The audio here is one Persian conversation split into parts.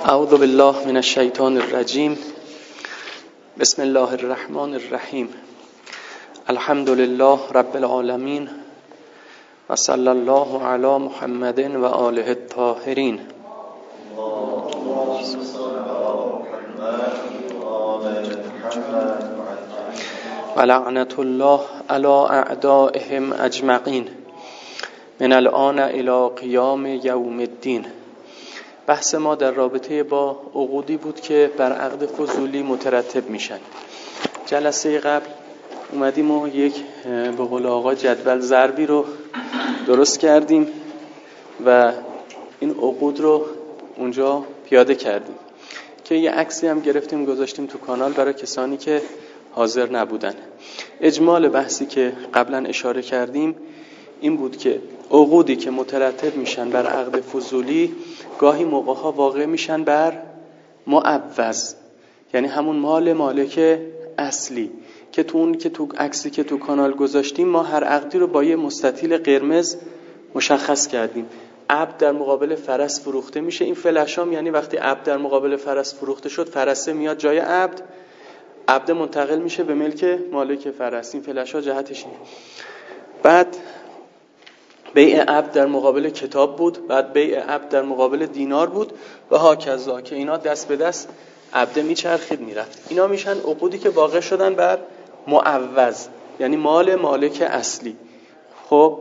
اعوذ بالله من الشیطان الرجیم. بسم الله الرحمن الرحیم. الحمد لله رب العالمین و صلی الله علی محمد و آله الطاهرین. و لعنت الله علی اعدائهم اجمعین من الان الی قیام یوم الدین. بحث ما در رابطه با عقودی بود که بر عقد فضولی مترتب میشن. جلسه قبل اومدیم و یک به قول آقا جدول ضربی رو درست کردیم و این عقود رو اونجا پیاده کردیم که یه عکسی هم گرفتیم گذاشتیم تو کانال برای کسانی که حاضر نبودن. اجمال بحثی که قبلا اشاره کردیم این بود که عقودی که مترتب میشن بر عقد فضولی گاهی موقعها واقع میشن بر معوض، یعنی همون مال مالک اصلی که تو عکسی که تو کانال گذاشتیم ما هر عقدی رو با یه مستطیل قرمز مشخص کردیم. عبد در مقابل فرس فروخته میشه. این فلشام یعنی وقتی عبد در مقابل فرس فروخته شد، فرسه میاد جای عبد منتقل میشه به ملک مالک فرس. این فلشا جهتش اینه. بعد بیع عبد در مقابل کتاب بود، بعد بیع عبد در مقابل دینار بود و هاکذا که اینا دست به دست عبد میچرخید میرفت. اینا میشن عقودی که واقع شدن بر معوض، یعنی مال مالک اصلی. خب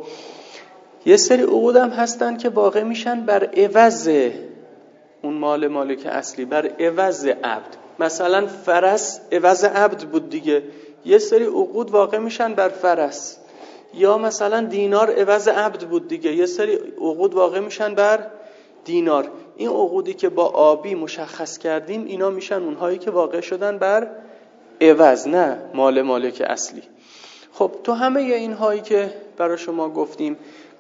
یه سری عقود هم هستن که واقع میشن بر عوض اون مال مالک اصلی، بر عوض عبد. مثلا فرس عوض عبد بود دیگه، یه سری عقود واقع میشن بر فرس. یا مثلا دینار عوض عبد بود دیگه، یه سری عقود واقع میشن بر دینار. این عقودی که با آبی مشخص کردیم اینا میشن اونهایی که واقع شدن بر عوض، نه مال مالک اصلی. خب تو همه اینهایی که برای شما گفتیم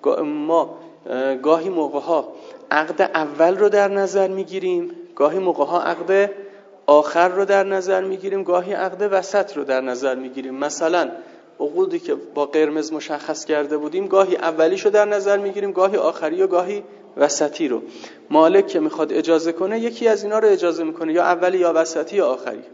ما گاهی موقعها عقد اول رو در نظر میگیریم، گاهی موقعها عقد آخر رو در نظر میگیریم، گاهی عقد وسط رو در نظر میگیریم. مثلا عقودی که با قرمز مشخص کرده بودیم گاهی اولیشو در نظر میگیریم، گاهی آخری و گاهی وسطی رو. مالک که میخواد اجازه کنه یکی از اینا رو اجازه میکنه، یا اولی یا وسطی یا آخری.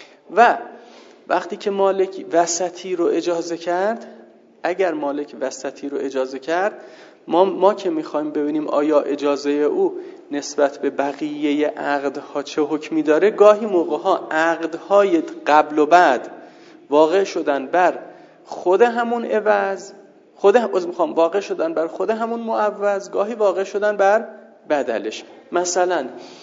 و وقتی که مالک وسطی رو اجازه کرد، اگر مالک وسطی رو اجازه کرد، ما که میخوایم ببینیم آیا اجازه او نسبت به بقیه عقدها چه حکمی داره، گاهی موقعها عقدهای قبل و بعد واقع شدن بر خود همون عوض، واقع شدن بر خود همون معوض، گاهی واقع شدن بر بدلش. مثلا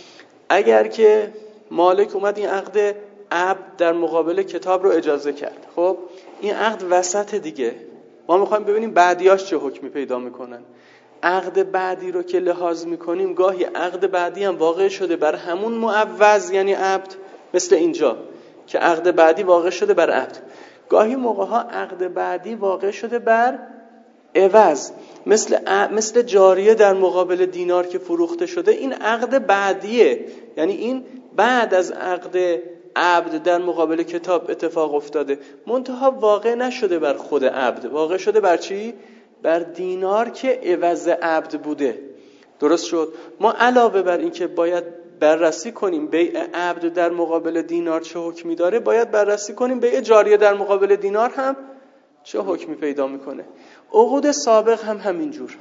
اگر که مالک اومد این عقد عبد در مقابل کتاب رو اجازه کرد، خب این عقد وسط دیگه، ما میخوایم ببینیم بعدیاش چه حکمی پیدا میکنن. عقد بعدی رو که لحاظ میکنیم گاهی عقد بعدی هم واقع شده بر همون معوض یعنی عبد، مثل اینجا که عقد بعدی واقع شده بر عبد. گاهی موقعها عقد بعدی واقع شده بر عوض، مثل جاریه در مقابل دینار که فروخته شده. این عقد بعدیه، یعنی این بعد از عقد عبد در مقابل کتاب اتفاق افتاده، منتها واقع نشده بر خود عبد، واقع شده بر چی؟ بر دینار که عوض عبد بوده. درست شد؟ ما علاوه بر این که باید بررسی کنیم بیع عبد در مقابل دینار چه حکمی داره، باید بررسی کنیم بیع جاریه در مقابل دینار هم چه حکمی پیدا میکنه. عقود سابق هم همینجور.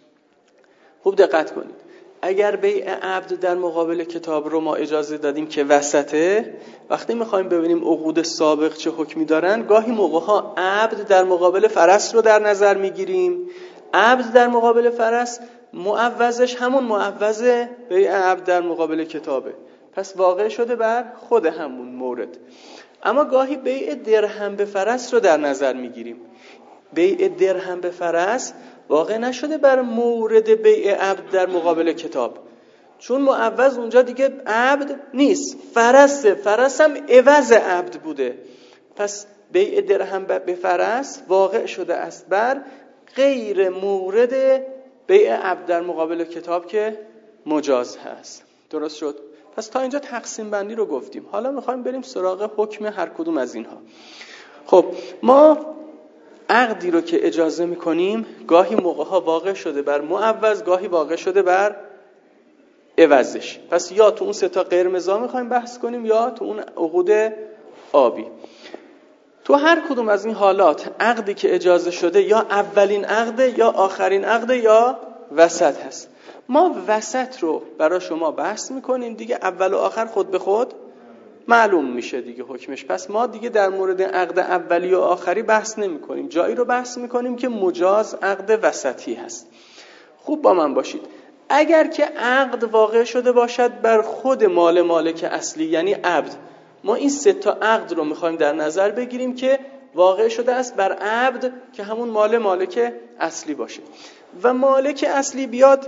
خوب دقت کنید. اگر بیع عبد در مقابل کتاب رو ما اجازه دادیم که وسطه، وقتی میخوایم ببینیم عقود سابق چه حکمی دارن، گاهی موقعها عبد در مقابل فرس رو در نظر میگیریم. عبد در مقابل فرس معوضش همون معوض بیع عبد در مقابل کتابه، پس واقع شده بر خود همون مورد. اما گاهی بیع درهم به فرس رو در نظر میگیریم. بیع درهم به فرس واقع نشده بر مورد بیع عبد در مقابل کتاب، چون معوض اونجا دیگه عبد نیست، فرس هم عوض عبد بوده. پس بیع درهم به فرس واقع شده است بر غیر مورد بیع عبد در مقابل کتاب که مجاز هست. درست شد؟ پس تا اینجا تقسیم بندی رو گفتیم. حالا میخوایم بریم سراغ حکم هر کدوم از اینها. خب ما عقدی رو که اجازه میکنیم گاهی موقعها واقع شده بر معوض، گاهی واقع شده بر عوضش. پس یا تو اون 3 تا قرمزا میخوایم بحث کنیم یا تو اون عقود آبی. تو هر کدوم از این حالات عقدی که اجازه شده یا اولین عقده یا آخرین عقده یا وسط هست. ما وسط رو برای شما بحث میکنیم دیگه، اول و آخر خود به خود معلوم میشه دیگه حکمش. پس ما دیگه در مورد عقد اولی و آخری بحث نمی کنیم، جایی رو بحث میکنیم که مجاز عقد وسطی هست. خوب با من باشید. اگر که عقد واقع شده باشد بر خود مالک اصلی یعنی عبد، ما این 3 تا عقد رو میخوایم در نظر بگیریم که واقع شده است بر عبد که همون مالک اصلی باشه و مالک اصلی بیاد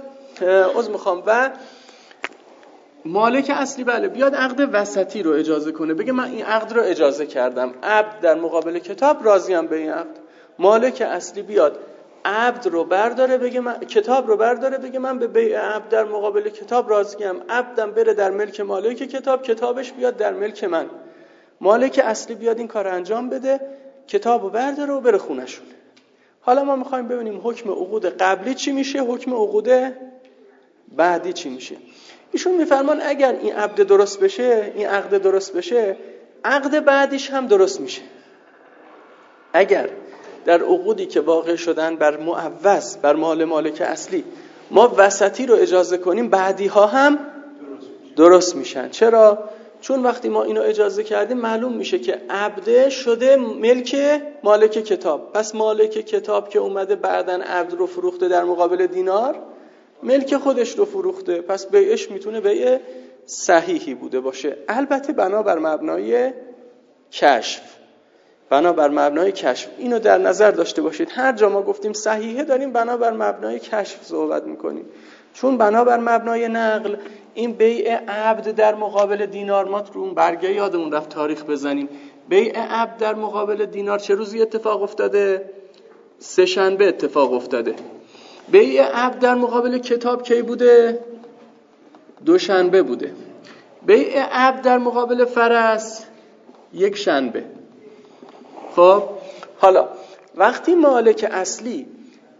و مالک اصلی بله بیاد عقد وسطی رو اجازه کنه، بگه من این عقد رو اجازه کردم، عبد در مقابل کتاب راضیم به این عقد. مالک اصلی بیاد عبد رو برداره بگه من کتاب رو برداره بگه من به بیع عبد در مقابل کتاب راضیم، عبدم بره در ملک مالک کتاب، کتابش بیاد در ملک من. مالک اصلی بیاد این کار انجام بده، کتابو برداره و بره خونشون. حالا ما میخوایم ببینیم حکم عقود قبلی چی میشه، حکم عقود بعدی چی میشه. ایشون میفرمان اگر این عقد درست بشه، این عقد درست بشه، عقد بعدیش هم درست میشه. اگر در عقودی که واقع شدن بر معوض بر مالک اصلی ما وسطی رو اجازه کنیم، بعدی ها هم درست میشن. چرا؟ چون وقتی ما اینو اجازه کردیم معلوم میشه که عبد شده ملک مالک کتاب. پس مالک کتاب که اومده بعدن عبد رو فروخته در مقابل دینار، ملک خودش رو فروخته، پس بیعش میتونه بیع صحیحی بوده باشه. البته بنابر مبنای کشف، بنابر مبنای کشف اینو در نظر داشته باشید. هر جا ما گفتیم صحیحه داریم بنابر مبنای کشف صحبت میکنیم، چون بنابر مبنای نقل این بیع عبد در مقابل دینار، ما رو اون برگه یادمون رفت تاریخ بزنیم، بیع عبد در مقابل دینار چه روزی اتفاق افتاده؟ 3 شنبه اتفاق افتاده. بیع عبد در مقابل کتاب کی بوده؟ 2 شنبه بوده. بیع عبد در مقابل فرس 1 شنبه. خب حالا وقتی مالک اصلی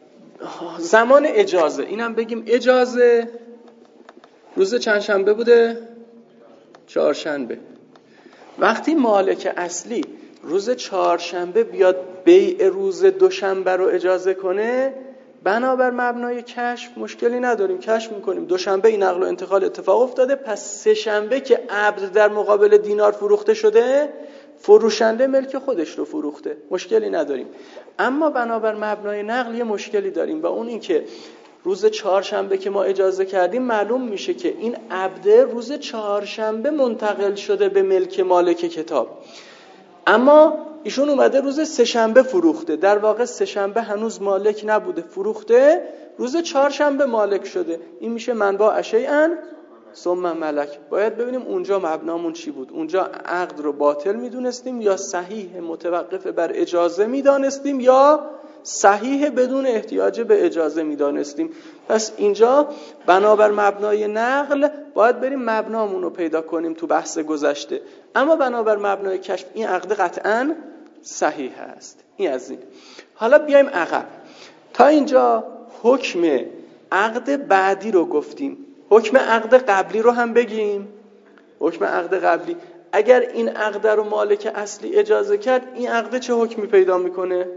زمان اجازه، اینم بگیم اجازه روز چند شنبه بوده؟ 4 شنبه. وقتی مالک اصلی روز 4 شنبه بیاد بیع روز 2 شنبه رو اجازه کنه، بنابر مبنای کشف مشکلی نداریم، کشف میکنیم 2 شنبه این نقل و انتقال اتفاق افتاده، پس 3 شنبه که عبد در مقابل دینار فروخته شده، فروشنده ملک خودش رو فروخته، مشکلی نداریم. اما بنابر مبنای نقل یه مشکلی داریم و اون این که روز 4 شنبه که ما اجازه کردیم معلوم میشه که این عبد روز 4 شنبه منتقل شده به ملک مالک کتاب، اما ایشون اومده روز 3 شنبه فروخته. در واقع 3 شنبه هنوز مالک نبوده، فروخته، روز 4 شنبه مالک شده. این میشه منبع شیئا ثم ملک. باید ببینیم اونجا مبنامون چی بود. اونجا عقد رو باطل میدونستیم یا صحیح متوقف بر اجازه میدانستیم یا صحیح بدون احتیاج به اجازه میدانستیم. پس اینجا بنابر مبنای نقل باید بریم مبنامون رو پیدا کنیم تو بحث گذشته، اما بنابر مبنای کشف این عقد قطعاً صحیح است. این از این. حالا بیایم عقب. تا اینجا حکم عقد بعدی رو گفتیم، حکم عقد قبلی رو هم بگیم. حکم عقد قبلی، اگر این عقد رو مالک اصلی اجازه کرد، این عقد چه حکمی پیدا میکنه؟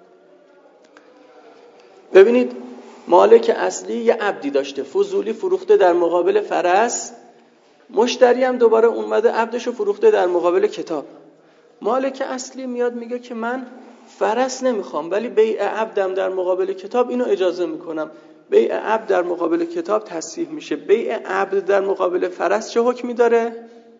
ببینید مالک اصلی یه عبدی داشته، فضولی فروخته در مقابل فرس، مشتری هم دوباره اومده عبدشو فروخته در مقابل کتاب. مالک اصلی میاد میگه که من فرس نمیخوام ولی بیع عبدم در مقابل کتاب اینو اجازه میکنم. بیع عبد در مقابل کتاب تصحیح میشه. بیع عبد در مقابل فرس چه حکمی داره؟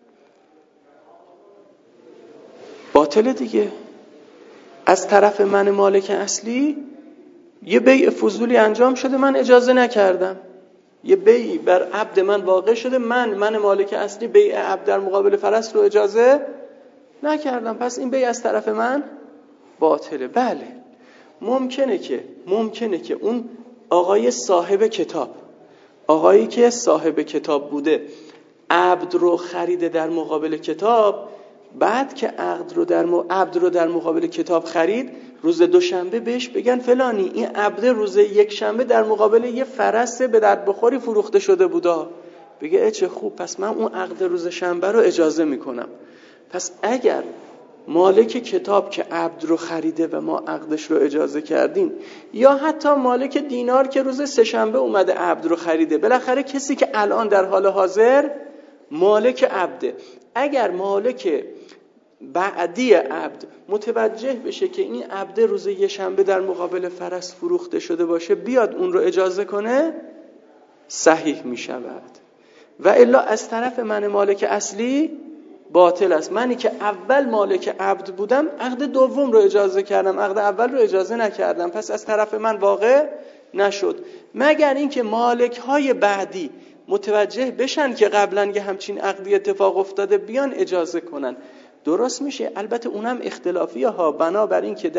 باطله دیگه. از طرف من مالک اصلی یه بیع فضولی انجام شده، من اجازه نکردم. یه بیع بر عبد من واقع شده، من مالک اصلی بیع عبد در مقابل فرس رو اجازه نکردم، پس این بیع از طرف من باطله. بله ممکنه که اون آقای صاحب کتاب، آقایی که صاحب کتاب بوده، عبد رو خریده در مقابل کتاب، بعد که عبد رو در مقابل کتاب خرید، روز 2 شنبه بهش بگن فلانی این عبد روز 1 شنبه در مقابل یه فرس به درد بخوری فروخته شده بودا، بگه چه خوب، پس من اون عقد روز شنبه رو اجازه میکنم. پس اگر مالک کتاب که عبد رو خریده و ما عقدش رو اجازه کردیم، یا حتی مالک دینار که روز سه‌شنبه اومده عبد رو خریده، بالاخره کسی که الان در حال حاضر مالک عبده، اگر مالک بعدی عبد متوجه بشه که این عبد روز یه شنبه در مقابل فرس فروخته شده باشه، بیاد اون رو اجازه کنه، صحیح می شود. و الا از طرف من مالک اصلی باطل است. منی که اول مالک عبد بودم عقد دوم رو اجازه کردم، عقد اول رو اجازه نکردم، پس از طرف من واقع نشد. مگر اینکه مالک های بعدی متوجه بشن که قبلا یه همچین عقدی اتفاق افتاده، بیان اجازه کنن، درست میشه. البته اونم اختلافیه ها، بنابر این که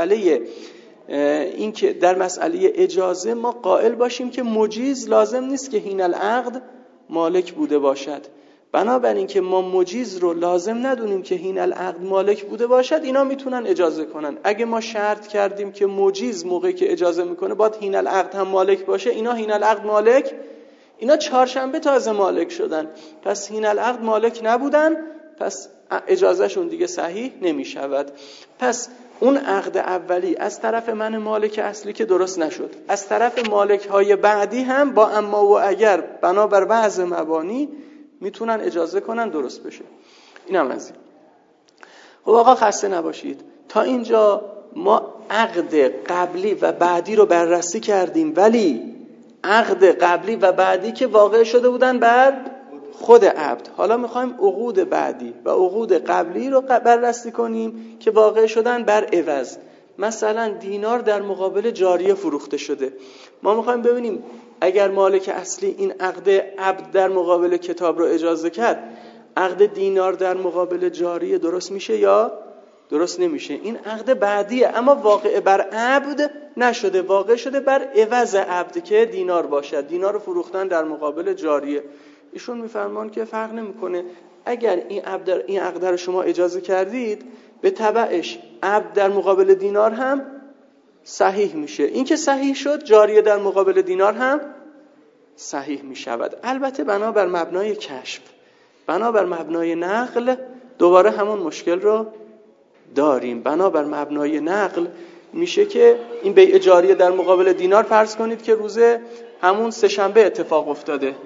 در مسئله اجازه ما قائل باشیم که مجیز لازم نیست که حین العقد مالک بوده باشد. بنابراین که ما مجیز رو لازم ندونیم که حین العقد مالک بوده باشد، اینا میتونن اجازه کنن. اگه ما شرط کردیم که مجیز موقعی که اجازه میکنه باید حین العقد هم مالک باشه، اینا حین العقد مالک، اینا چهارشنبه تازه مالک شدن، پس حین العقد مالک نبودن، پس اجازهشون دیگه صحیح نمیشود. پس اون عقد اولی از طرف من مالک اصلی که درست نشد، از طرف مالک های بعدی هم با اما و اگر بنابر بعض مبانی میتونن اجازه کنن درست بشه. اینم از این. خب آقا خسته نباشید، تا اینجا ما عقد قبلی و بعدی رو بررسی کردیم، ولی عقد قبلی و بعدی که واقع شده بودن بر خود عبد. حالا میخوایم عقود بعدی و عقود قبلی رو بررسی کنیم که واقع شدن بر عوض. مثلا دینار در مقابل جاریه فروخته شده. ما میخوایم ببینیم اگر مالک اصلی این عقد عبد در مقابل کتاب رو اجازه کرد، عقد دینار در مقابل جاریه درست میشه یا درست نمیشه؟ این عقد بعدیه، اما واقع بر عبد نشده، واقع شده بر عوض عبد که دینار باشد. دینار رو فروختن در مقابل جاریه. ایشون میفرمان که فرق نمیکنه، اگر این عقد رو شما اجازه کردید، به تبعش عبد در مقابل دینار هم صحیح میشه. این که صحیح شد، جاریه در مقابل دینار هم صحیح میشود. البته بنابر مبنای کشف، بنابر مبنای نقل دوباره همون مشکل رو داریم. بنابر مبنای نقل میشه که این بیع جاریه در مقابل دینار، فرض کنید که روز همون سه‌شنبه اتفاق افتاده،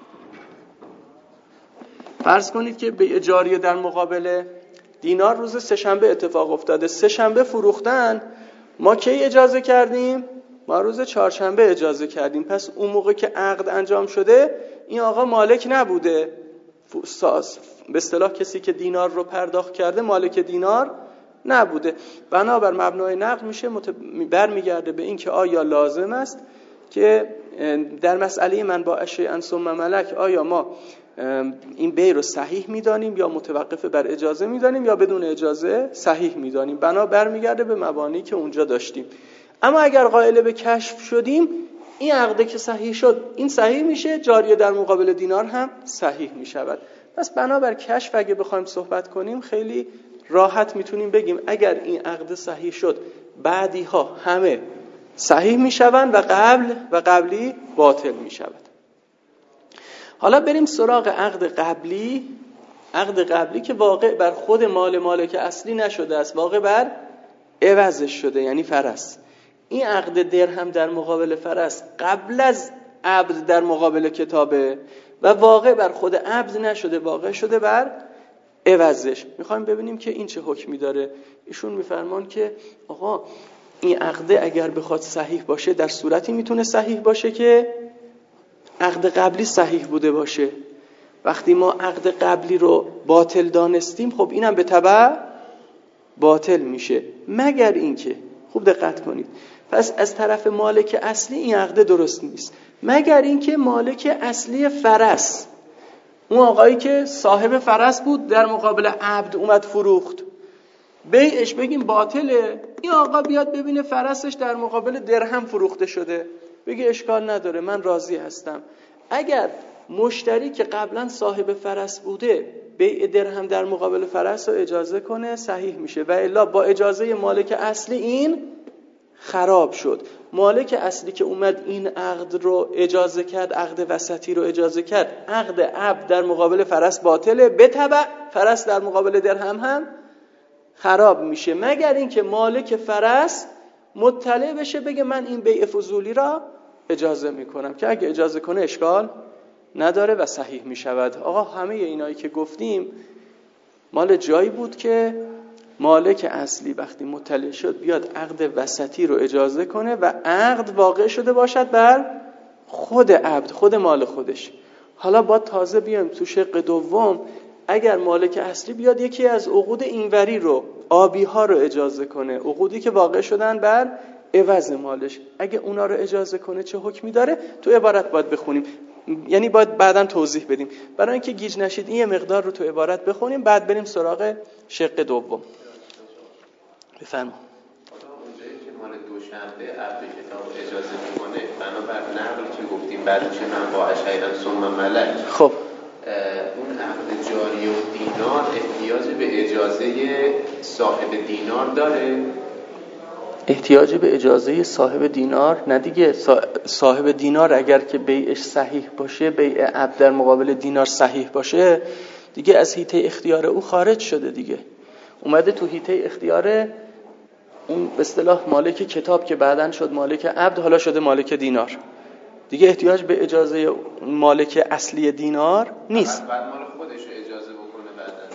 فرض کنید که بیع جاریه در مقابل دینار روز سه‌شنبه اتفاق افتاده، سه‌شنبه فروختن، ما کی اجازه کردیم؟ ما روز چهارشنبه اجازه کردیم. پس اون موقع که عقد انجام شده این آقا مالک نبوده، به اصطلاح کسی که دینار رو پرداخت کرده مالک دینار نبوده. بنابر مبنای نقل میشه برمیگرده به این که آیا لازم است که در مسئله من با شیئا ثم ملک، آیا ما این بیع رو صحیح میدانیم یا متوقف بر اجازه میدانیم یا بدون اجازه صحیح میدانیم. بنا برمیگرده به مبانی که اونجا داشتیم. اما اگر قائل به کشف شدیم، این عقد که صحیح شد این صحیح میشه، جاریه در مقابل دینار هم صحیح میشود. پس بنابر کشف اگه بخوایم صحبت کنیم خیلی راحت میتونیم بگیم اگر این عقد صحیح شد، بعدی ها همه صحیح میشوند و قبلی باطل میشود. حالا بریم سراغ عقد قبلی. عقد قبلی که واقع بر خود مالک اصلی نشده است، واقع بر عوضش شده، یعنی فرس. این عقد درهم در مقابل فرس قبل از عبد در مقابل کتابه و واقع بر خود عبد نشده، واقع شده بر عوضش. میخوایم ببینیم که این چه حکمی داره. ایشون میفرمان که آقا این عقد اگر بخواد صحیح باشه، در صورتی میتونه صحیح باشه که عقد قبلی صحیح بوده باشه. وقتی ما عقد قبلی رو باطل دانستیم، خب اینم به تبع باطل میشه. مگر اینکه، خوب دقت کنید، پس از طرف مالک اصلی این عقد درست نیست، مگر اینکه مالک اصلی فرس، اون آقایی که صاحب فرس بود در مقابل عبد اومد فروخت، بیعش بگیم باطله، این آقا بیاد ببینه فرسش در مقابل درهم فروخته شده، بگه اشکال نداره من راضی هستم. اگر مشتری که قبلا صاحب فرس بوده بیع درهم در مقابل فرس رو اجازه کنه، صحیح میشه، و الا با اجازه مالک اصلی این خراب شد. مالک اصلی که اومد این عقد رو اجازه کرد، عقد وسطی رو اجازه کرد، عقد عبد در مقابل فرس باطله، به تبع فرس در مقابل درهم هم خراب میشه، مگر اینکه مالک فرس مطلع بشه بگه من این بیع فضولی را اجازه میکنم، که اگه اجازه کنه اشکال نداره و صحیح میشود. آقا همه اینایی که گفتیم مال جایی بود که مالک اصلی وقتی مطلع شد بیاد عقد وسطی رو اجازه کنه و عقد واقع شده باشد بر خود عبد، خود مال خودش. حالا با تازه بیایم تو شق دوم، اگر مالک اصلی بیاد یکی از عقود اینوری رو، آبی ها رو اجازه کنه، عقودی که واقع شدن بر عوض مالش، اگه اونا رو اجازه کنه چه حکمی داره؟ تو عبارت باید بخونیم، یعنی باید بعداً توضیح بدیم. برای اینکه گیج نشید این یه مقدار رو تو عبارت بخونیم، بعد بریم سراغ شق دوم. بفرما. اونجایی که مال دوشنبه عبد کتاب اجازه میکنه بنابر نقل که گفتیم بعد چه من با اشعیرن ثم ملک، خب اون عقد جاری و دینار احتیاج به اجازه صاحب دینار داره؟ احتیاج به اجازه صاحب دینار نه دیگه. صاحب دینار اگر که بیعش صحیح باشه، بیع عبد در مقابل دینار صحیح باشه، دیگه از حیطه اختیار او خارج شده دیگه، اومده تو حیطه اختیار اون به اصطلاح مالک کتاب که بعداً شد مالک عبد، حالا شده مالک دینار، دیگه احتیاج به اجازه مالک اصلی دینار نیست. بعد مال خودش رو اجازه بکنه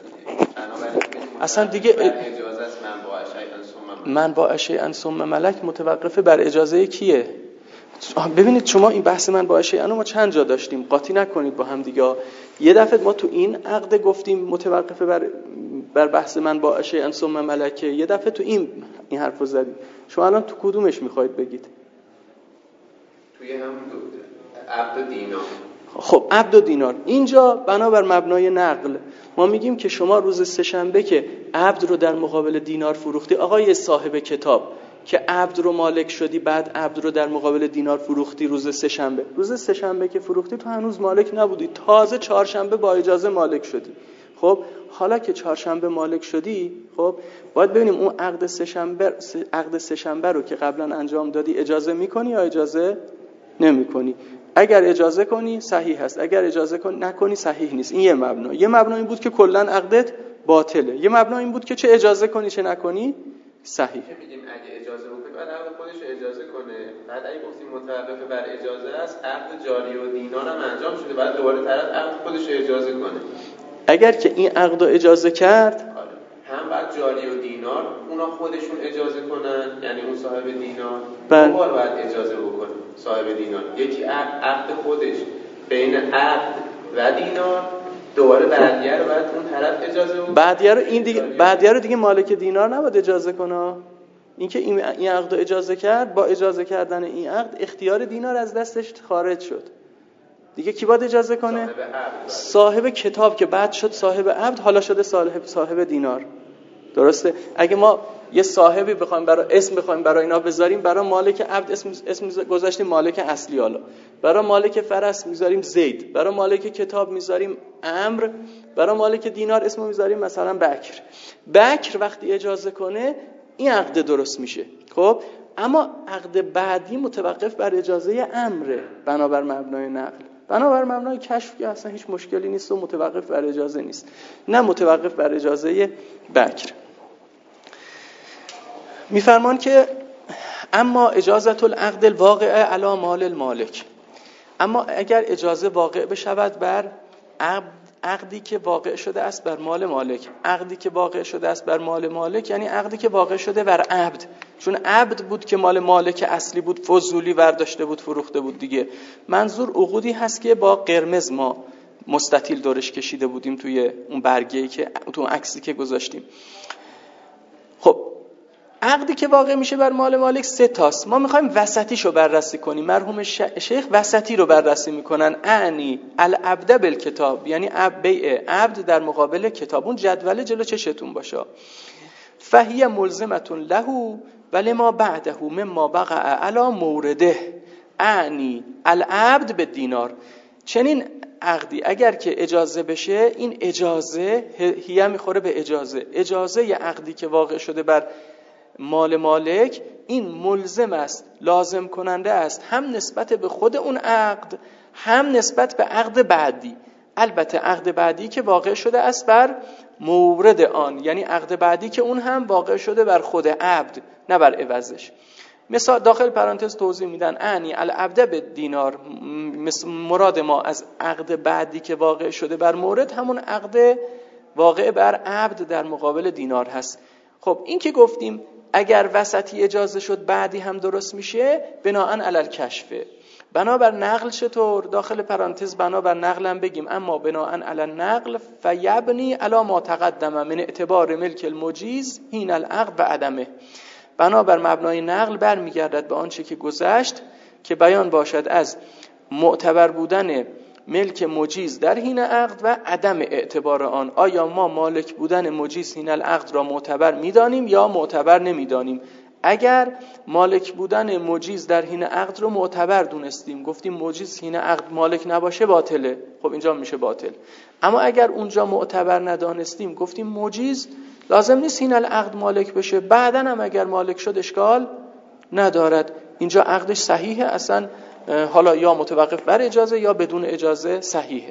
بعداً. اصلا دیگه اجازه است من با اشیاء ثم ملک متوقفه بر اجازه کیه؟ ببینید شما این بحث من با اشیاء ما چند جا داشتیم، قاطی نکنید با هم دیگه. یه دفعه ما تو این عقد گفتیم متوقفه بر بحث من با اشیاء ثم ملک، یه دفعه تو این حرفو زدیم. شما الان تو کدومش میخواید بگید؟ توی هم عبد و دینار. خب عبد و دینار اینجا بنابر مبنای نقل ما میگیم که شما روز سه‌شنبه که عبد رو در مقابل دینار فروختی، آقای صاحب کتاب که عبد رو مالک شدی، بعد عبد رو در مقابل دینار فروختی روز سه‌شنبه. روز سه‌شنبه که فروختی تو هنوز مالک نبودی، تازه چهارشنبه با اجازه مالک شدی. خب حالا که چهارشنبه مالک شدی، خب باید ببینیم اون عقد سه‌شنبه رو که قبلا انجام دادی اجازه میکنی یا اجازه نمیکنی. اگر اجازه کنی صحیح هست، اگر اجازه نکنی صحیح نیست. این یه مبنا این بود که کلا عقدت باطله، یه مبنا این بود که چه اجازه کنی چه نکنی صحیح. میگیم اگه اجازه بکنی بعد عقد خودش اجازه کنه، بعد اگه گفتیم متوقف بر اجازه است، عقد جاری و دینار هم انجام شده، بعد دوباره طرف عقد خودش اجازه کنه. اگر که این عقد رو اجازه کرد هم بعد جاری و دینار اونا خودشون اجازه کنن، یعنی اون صاحب دینار دوباره باید اجازه بکنه. صاحب دینار یکی عقد خودش بین عقد و دینار، دوباره بعدیه رو باید اون طرف اجازه بکنه. بعدیه رو دیگه مالک دینار نباید اجازه کنه. اینکه این عقد رو اجازه کرد، با اجازه کردن این عقد اختیار دینار از دستش خارج شد. دیگه کی باید اجازه کنه؟ صاحب کتاب که بعد شد صاحب عبد، حالا شده صاحب دینار. درسته؟ اگه ما یه صاحبی بخوایم برای اینا بذاریم، برای مالک عبد اسم گذاشتیم مالک اصلی، حالا برای مالک فرس میذاریم زید، برای مالک کتاب میذاریم عمرو، برای مالک دینار اسمو میذاریم مثلا بکر وقتی اجازه کنه این عقد درست میشه. خب اما عقد بعدی متوقف بر اجازه عمرو بنابر مبنای نقل. بنابر مبنای کشف که اصلا هیچ مشکلی نیست و متوقف بر اجازه نیست، نه متوقف بر اجازه بکر. میفرمان که اما اجازت العقد الواقع علی مال المالک، اما اگر اجازه واقع بشود بر عقدی که واقع شده است بر مال مالک. عقدی که واقع شده است بر مال مالک یعنی عقدی که واقع شده بر عبد، چون عبد بود که مال مالک اصلی بود، فضولی برداشته بود فروخته بود دیگه. منظور عقودی هست که با قرمز ما مستطیل دورش کشیده بودیم توی اون برگه‌ای که تو اون عکسی که گذاشتیم. خب عقدی که واقع میشه بر مال مالک 3 تاست. ما میخوایم وسطیشو بررسی کنیم. مرحوم شیخ وسطی رو بررسی میکنن. اعنی العبد بالکتاب، یعنی بیع عبد در مقابل کتاب. اون جدول جلو چشتون باشه. فهی ملزمتون له ولی ما بعده مما بقع علی مورده. اعنی العبد بالدینار. چنین عقدی اگر که اجازه بشه، این اجازه هیه میخوره به اجازه ی عقدی که واقع شده بر مال مالک این ملزم است، لازم کننده است، هم نسبت به خود اون عقد هم نسبت به عقد بعدی. البته عقد بعدی که واقع شده است بر مورد آن، یعنی عقد بعدی که اون هم واقع شده بر خود عبد نه بر عوضش. مثال داخل پرانتز توضیح میدن انی العبد به دینار، مراد ما از عقد بعدی که واقع شده بر مورد همون عقد واقع بر عبد در مقابل دینار هست. خب این که گفتیم اگر وسطی اجازه شد بعدی هم درست میشه بناءً علی الکشفه. بنابر نقل چطور؟ داخل پرانتز بنابر نقل هم بگیم اما بناءً علی النقل فیبنی علی ما تقدم من اعتبار ملک المجیز حین العقد و عدمه. بنابر مبنای نقل برمیگردد به آنچه که گذشت که بیان باشد از معتبر بودن ملک مجیز در حین عقد و عدم اعتبار آن. آیا ما مالک بودن مجیز حین العقد را معتبر میدانیم یا معتبر نمیدانیم؟ اگر مالک بودن مجیز در حین عقد رو معتبر دونستیم، گفتیم مجیز حین عقد مالک نباشه باطله، خب اینجا میشه باطل. اما اگر اونجا معتبر ندانستیم، گفتیم مجیز لازم نیست حین العقد مالک بشه، بعداً هم اگر مالک شد اشکال ندارد، اینجا عقدش صحیحه، اصلا حالا یا متوقف بر اجازه یا بدون اجازه صحیحه.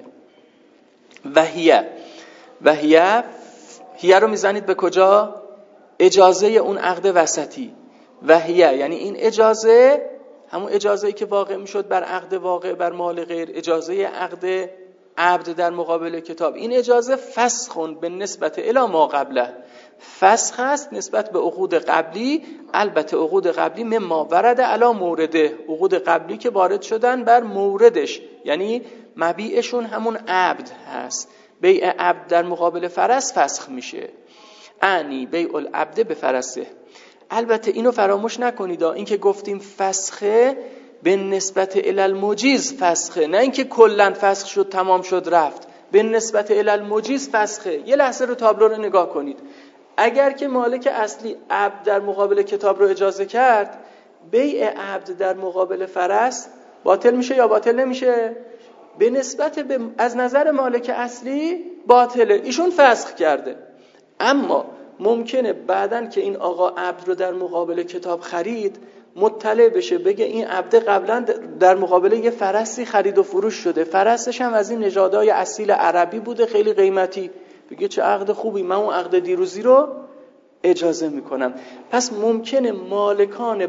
هیه رو میزنید به کجا؟ اجازه اون عقد وسطی. وهیه یعنی این اجازه، همون اجازه‌ای که واقع میشد بر عقد واقع بر مال غیر، اجازه عقد عبد در مقابل کتاب، این اجازه فسخون به نسبت الی ما قبله، فسخ است نسبت به عقود قبلی. البته عقود قبلی مما ورد علی مورده، عقود قبلی که وارد شدن بر موردش، یعنی مبیعشون همون عبد هست. بیع عبد در مقابل فرس فسخ میشه، انی بیع العبد به فرسه. البته اینو فراموش نکنید، این که گفتیم فسخه به نسبت الی المجیز فسخه، نه اینکه کلا فسخ شد تمام شد رفت، به نسبت الی المجیز فسخه. یه لحظه رو تابلو رو نگاه کنید. اگر که مالک اصلی عبد در مقابل کتاب رو اجازه کرد، بیع عبد در مقابل فرس باطل میشه یا باطل نمیشه؟ به نسبت به از نظر مالک اصلی باطله، ایشون فسخ کرده. اما ممکنه بعدن که این آقا عبد رو در مقابل کتاب خرید مطلع بشه، بگه این عبد قبلا در مقابل یه فرسی خرید و فروش شده، فرسش هم از این نژادهای اصیل عربی بوده خیلی قیمتی، بگه چه عقد خوبی، من اون عقد دیروزی رو اجازه میکنم. پس ممکنه مالکان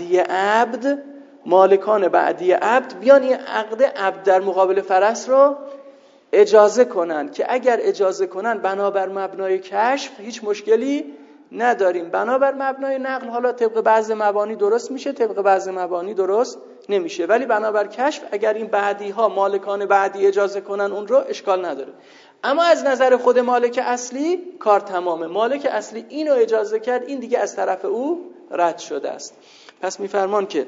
بعدی عبد بیان این عقد عبد در مقابل فرس رو اجازه کنن، که اگر اجازه کنن بنابر مبنای کشف هیچ مشکلی نداریم، بنابر مبنای نقل حالا طبق بعض مبانی درست میشه، طبق بعض مبانی درست نمیشه، ولی بنابر کشف اگر این بعدی ها مالکان بعدی اجازه کنن اون رو اشکال نداره. اما از نظر خود مالک اصلی کار تمامه، مالک اصلی اینو اجازه کرد، این دیگه از طرف او رد شده است. پس میفرمان که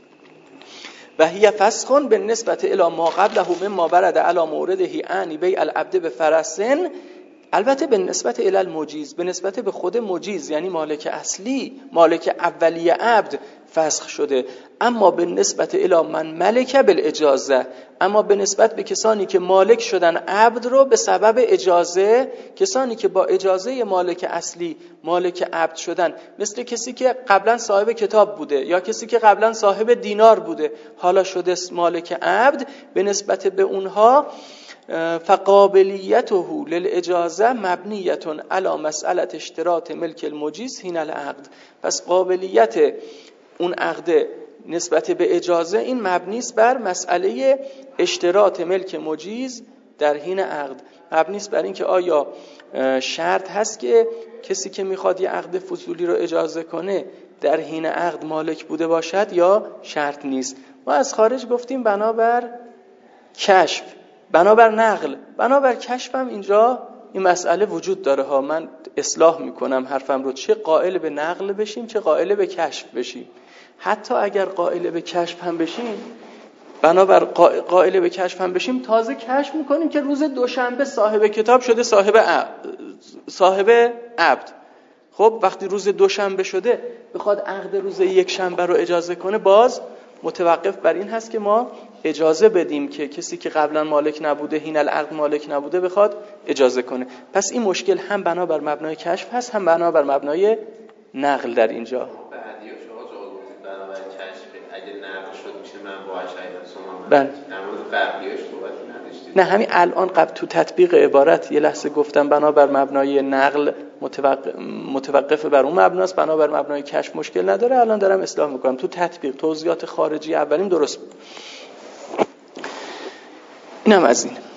و هی فسخون به نسبت الی ما قبله مما برد علی مورده انی بیع العبد به فرسن، البته به نسبت الی المجیز، به نسبت به خود مجیز یعنی مالک اصلی، مالک اولیه عبد فسخ شده. اما به نسبت الی من ملک بالاجازه، اما به نسبت به کسانی که مالک شدن عبد رو به سبب اجازه، کسانی که با اجازه مالک اصلی مالک عبد شدن، مثل کسی که قبلا صاحب کتاب بوده یا کسی که قبلا صاحب دینار بوده حالا شده مالک عبد، به نسبت به اونها فقابلیته للاجازه مبنیه علی مسئله اشتراط ملک المجیز حین العقد. پس قابلیت اون عقد نسبت به اجازه این مبنی است بر مسئله اشتراط ملک مجیز در حین عقد، مبنی است بر این که آیا شرط هست که کسی که میخواد یه عقد فضولی رو اجازه کنه در حین عقد مالک بوده باشد یا شرط نیست. ما از خارج گفتیم بنابر کشف، بنابر نقل، بنابر کشف هم اینجا این مسئله وجود داره ها. من اصلاح میکنم حرفم رو، چه قائل به نقل بشیم چه قائل به کشف بشیم. حتی اگر قائل به کشف هم بشیم، بنابر قائل به کشف هم بشیم، تازه کشف میکنیم که روز دوشنبه صاحب کتاب شده صاحب عبد. خب وقتی روز دوشنبه شده بخواد عقد روز یک شنبه رو اجازه کنه، باز متوقف بر این هست که ما اجازه بدیم که کسی که قبلا مالک نبوده، حین العقد مالک نبوده، بخواد اجازه کنه. پس این مشکل هم بنابر مبنای کشف هست هم بنابر مبنای نقل در اینجا. بعدی شما جواب گفتید بنابراین کشف اگه نقل شد میشه من با شاید سومان. بله. در مورد قبلیش صحبتی نداشتید. نه همین الان قبل تو تطبیق عبارت یه لحظه گفتم بنابر مبنای نقل متوقف بر اون مبناست، بنابر مبنای کشف مشکل نداره. الان دارم اصلاح میکنم. تو تطبیق توضیحات خارجی اولیم درست بود. اینم از این.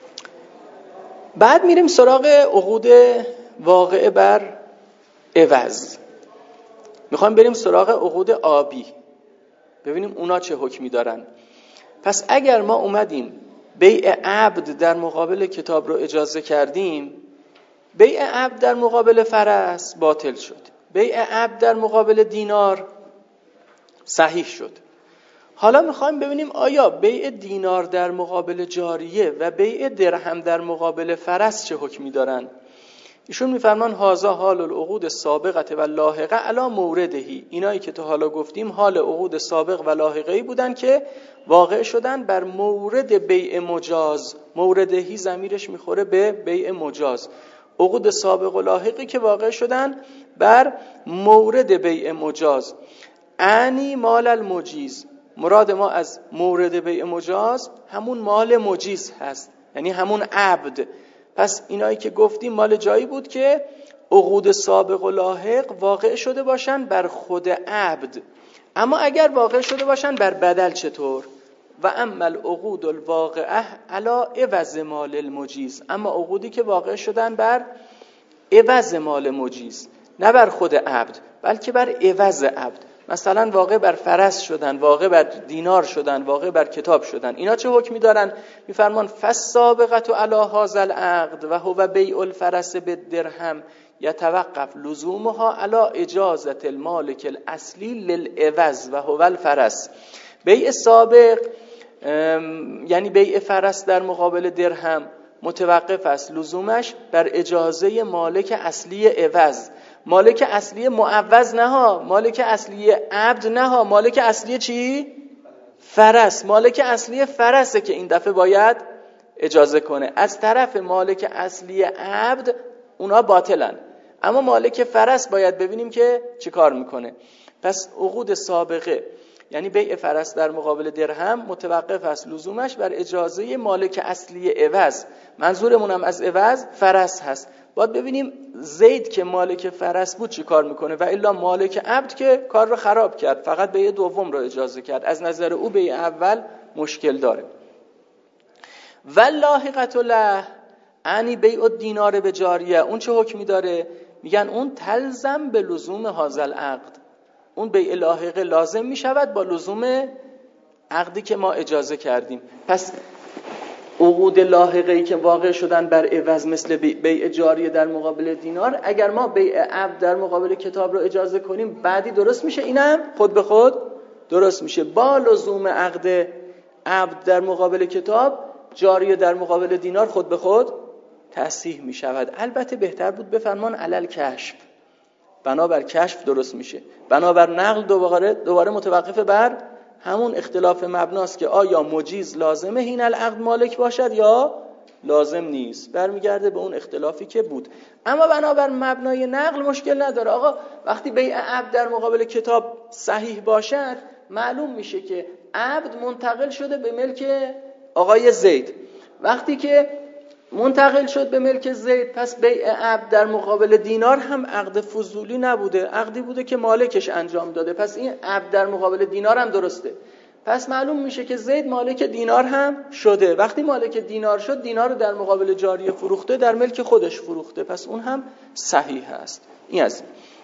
بعد میریم سراغ عقود واقعه بر عوض. میخوایم بریم سراغ عقود آبی، ببینیم اونا چه حکمی دارن. پس اگر ما اومدیم بیع عبد در مقابل کتاب رو اجازه کردیم، بیع عبد در مقابل فرس باطل شد، بیع عبد در مقابل دینار صحیح شد. حالا میخوایم ببینیم آیا بیع دینار در مقابل جاریه و بیع درهم در مقابل فرس چه حکمی دارن؟ ایشون میفرمان هازا حال العقود سابقه و لاحقه علی موردهی. اینایی که تا حالا گفتیم حال عقود سابق و لاحقه‌ای بودن که واقع شدن بر مورد بیع مجاز. موردهی ضمیرش میخوره به بیع مجاز. عقود سابق و لاحقی که واقع شدن بر مورد بیع مجاز. انی مال المجیز. مراد ما از مورد بیع مجاز همون مال مجیز هست، یعنی همون عبد. پس اینایی که گفتیم مال جایی بود که عقود سابق و لاحق واقع شده باشن بر خود عبد. اما اگر واقع شده باشن بر بدل چطور؟ و اما العقود الواقعه علی عوض مال المجیز. اما عقودی که واقع شدن بر عوض مال مجیز، نه بر خود عبد بلکه بر عوض عبد. مثلا واقع بر فرس شدن، واقع بر دینار شدن، واقع بر کتاب شدن. اینا چه حکمی دارن؟ میفرمان فالسابقة علی هذا العقد و هو بیع الفرس بالدرهم یتوقف لزومها علی اجازة المالک الاصلی للعوض و هو الفرس. بیع سابق یعنی بیع فرس در مقابل درهم متوقف است لزومش بر اجازه مالک اصلی عوض. مالک اصلی معوض نه ها، مالک اصلی عبد نه ها، مالک اصلی چی؟ فرس. مالک اصلی فرسه که این دفعه باید اجازه کنه. از طرف مالک اصلی عبد اونا باطلن، اما مالک فرس باید ببینیم که چی کار میکنه. پس عقود سابقه یعنی بیع فرس در مقابل درهم متوقف است لزومش بر اجازه مالک اصلی عوض. منظورمون هم از عوض فرس هست. باید ببینیم زید که مالک فرس بود چی کار میکنه و الا مالک عبد که کار رو خراب کرد، فقط بیع دوم رو اجازه کرد. از نظر او بیع اول مشکل داره. واللاحقة له انی بیع الدینار به جاریه. اون چه حکمی داره؟ میگن اون تلزم به لزوم هذا العقد. اون بیع لاحقه لازم میشود با لزوم عقدی که ما اجازه کردیم. پس عقود لاحقه‌ای که واقع شدن بر عوض مثل بیع جاریه در مقابل دینار، اگر ما بیع عبد در مقابل کتاب رو اجازه کنیم بعدی درست میشه، اینم خود به خود درست میشه. با لزوم عقد عبد در مقابل کتاب، جاریه در مقابل دینار خود به خود تصحیح میشود. البته بهتر بود بفرمان علل کشف، بنابر کشف درست میشه. بنابر نقل دوباره متوقف بر همون اختلاف مبناست که آیا مجیز لازمه هین العقد مالک باشد یا لازم نیست. برمیگرده به اون اختلافی که بود. اما بنابر مبنای نقل مشکل نداره. آقا وقتی بیع عبد در مقابل کتاب صحیح باشد، معلوم میشه که عبد منتقل شده به ملک آقای زید. وقتی که منتقل شد به ملک زید، پس بیع عبد در مقابل دینار هم عقد فضولی نبوده، عقدی بوده که مالکش انجام داده. پس این عبد در مقابل دینار هم درسته. پس معلوم میشه که زید مالک دینار هم شده. وقتی مالک دینار شد، دینار رو در مقابل جاریه فروخته، در ملک خودش فروخته، پس اون هم صحیح است. این از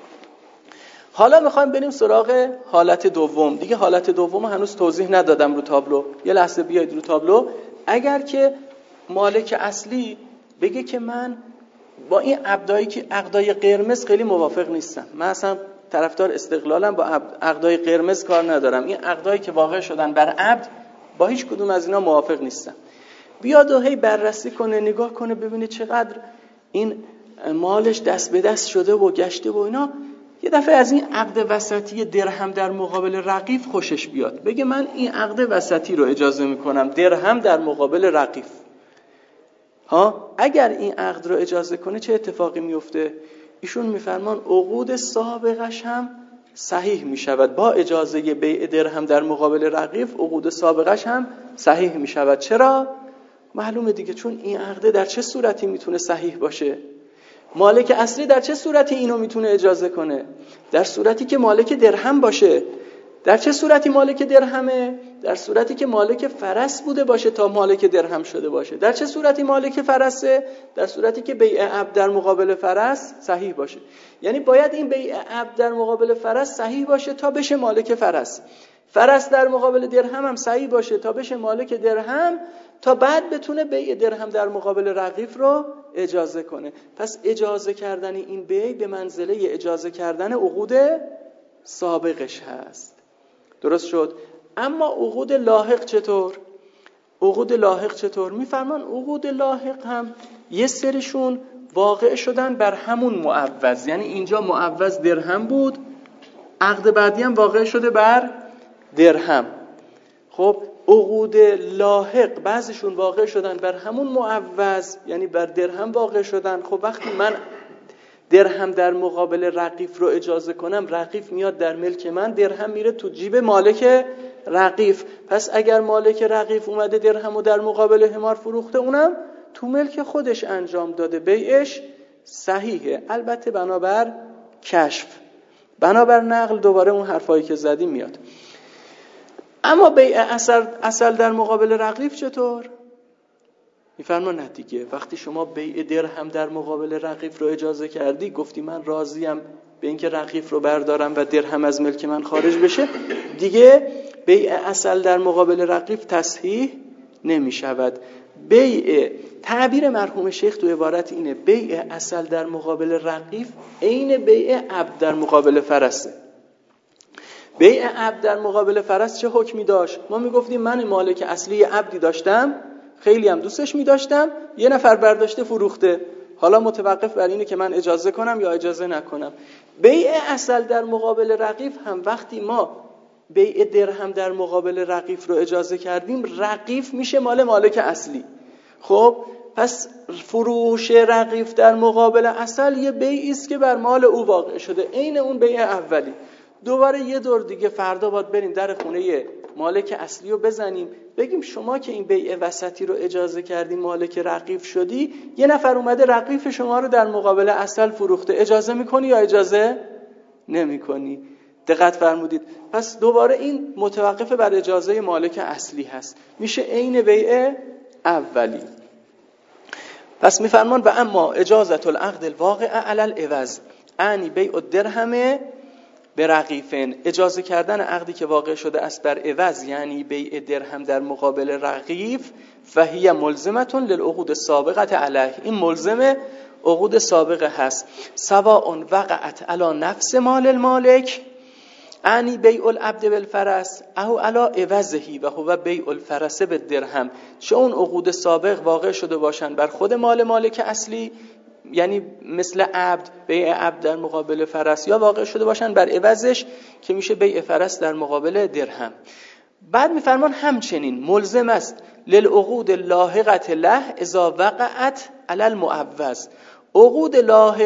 حالا میخوایم بریم سراغ حالت دوم. دیگه حالت دوم هنوز توضیح ندادم رو تابلو. یه لحظه بیاید رو تابلو. اگر که مالک اصلی بگه که من با این عقدایی که عقدای قرمز خیلی موافق نیستم، من اصلا طرفدار استقلالم، با عقدای قرمز کار ندارم، این عقدایی که واقع شدن بر عبد با هیچ کدوم از اینا موافق نیستم، بیاد و هی بررسی کنه، نگاه کنه، ببینه چقدر این مالش دست به دست شده و گشته و اینا، یه دفعه از این عقد وسطی درهم در مقابل رقیف خوشش بیاد، بگه من این عقد وسطی رو اجازه میکنم، درهم در مقابل رقیف. اگر این عقد رو اجازه کنه چه اتفاقی میفته؟ ایشون میفرمان عقود سابقش هم صحیح میشود. با اجازه بیع درهم در مقابل رقیف عقود سابقش هم صحیح میشود. چرا؟ معلومه دیگه، چون این عقد در چه صورتی میتونه صحیح باشه؟ مالک اصلی در چه صورتی اینو میتونه اجازه کنه؟ در صورتی که مالک درهم باشه. در چه صورتی مالک درهمه؟ در صورتی که مالک فرس بوده باشه تا مالک درهم شده باشه. در چه صورتی مالک فرسه؟ در صورتی که بیع عبد در مقابل فرس صحیح باشه. یعنی باید این بیع عبد در مقابل فرس صحیح باشه تا بشه مالک فرس. فرس در مقابل درهم هم صحیح باشه تا بشه مالک درهم، تا بعد بتونه بیع درهم در مقابل رقیف رو اجازه کنه. پس اجازه کردن این بیع به منزله اجازه کردن عقود سابقش هست. درست شد؟ اما عقود لاحق چطور؟ عقود لاحق چطور؟ میفرمان عقود لاحق هم یه سریشون واقع شدن بر همون معوض. یعنی اینجا معوض درهم بود، عقد بعدی هم واقع شده بر درهم. خب عقود لاحق بعضیشون واقع شدن بر همون معوض، یعنی بر درهم واقع شدن. خب وقتی من درهم در مقابل رقیف رو اجازه کنم، رقیف میاد در ملک من، درهم میره تو جیب مالک رقیف. پس اگر مالک رقیف اومده درهم رو در مقابل حمار فروخته، اونم تو ملک خودش انجام داده، بیعش صحیحه. البته بنابر کشف، بنابر نقل، دوباره اون حرفایی که زدیم میاد. اما بیع اصل در مقابل رقیف چطور؟ میفرمان نه دیگه، وقتی شما بیع درهم در مقابل رقیف رو اجازه کردی، گفتی من راضیم به اینکه رقیف رو بردارم و درهم از ملک من خارج بشه، دیگه بیع اصل در مقابل رقیف تصحیح نمی شود. بیع، تعبیر مرحوم شیخ تو عبارت اینه، بیع اصل در مقابل رقیف عین بیع عبد در مقابل فرسه. بیع عبد در مقابل فرس چه حکمی داشت؟ ما میگفتیم من مالک اصلی عبدی داشتم، خیلی هم دوستش می‌داشتم، یه نفر برداشته فروخته، حالا متوقف بر اینه که من اجازه کنم یا اجازه نکنم. بیع اصل در مقابل رقیف هم وقتی ما بیع درهم در مقابل رقیف رو اجازه کردیم، رقیف میشه مالک اصلی. خب پس فروش رقیف در مقابل اصل یه بیعی است که بر مال او واقع شده، عین اون بیع اولی. دوباره یه دور دیگه فردا باید بریم در خونه مالک اصلی رو بزنیم، بگیم شما که این بیع وسطی رو اجازه کردی مالک رقیف شدی، یه نفر اومده رقیف شما رو در مقابل اصل فروخته، اجازه میکنی یا اجازه نمیکنی؟ دقت فرمودید؟ پس دوباره این متوقف بر اجازه مالک اصلی هست، میشه عین بیع اولی. پس میفرمان و اما اجازت العقد الواقع علی العوض انی بیع الدرهم به رقیفن، اجازه کردن عقدی که واقع شده است بر عوض، یعنی بیع درهم در مقابل رقیف، فهی ملزمتون للعقود سابقت علیه، این ملزم عقود سابقه هست. سواء وقعت علی نفس مال المالک انی بیع العبد بالفرس او علی عوضهی و هو بیع الفرس بالدرهم، چه اون عقود سابق واقع شده باشن بر خود مالک اصلی، یعنی مثل عبد، بیع عبد در مقابل فرس، یا واقع شده باشن بر عوضش که میشه بیع فرس در مقابل درهم. بعد میفرمان همچنین ملزم است للعقود لاحقه له اذا وقعت علی المعوض، عقود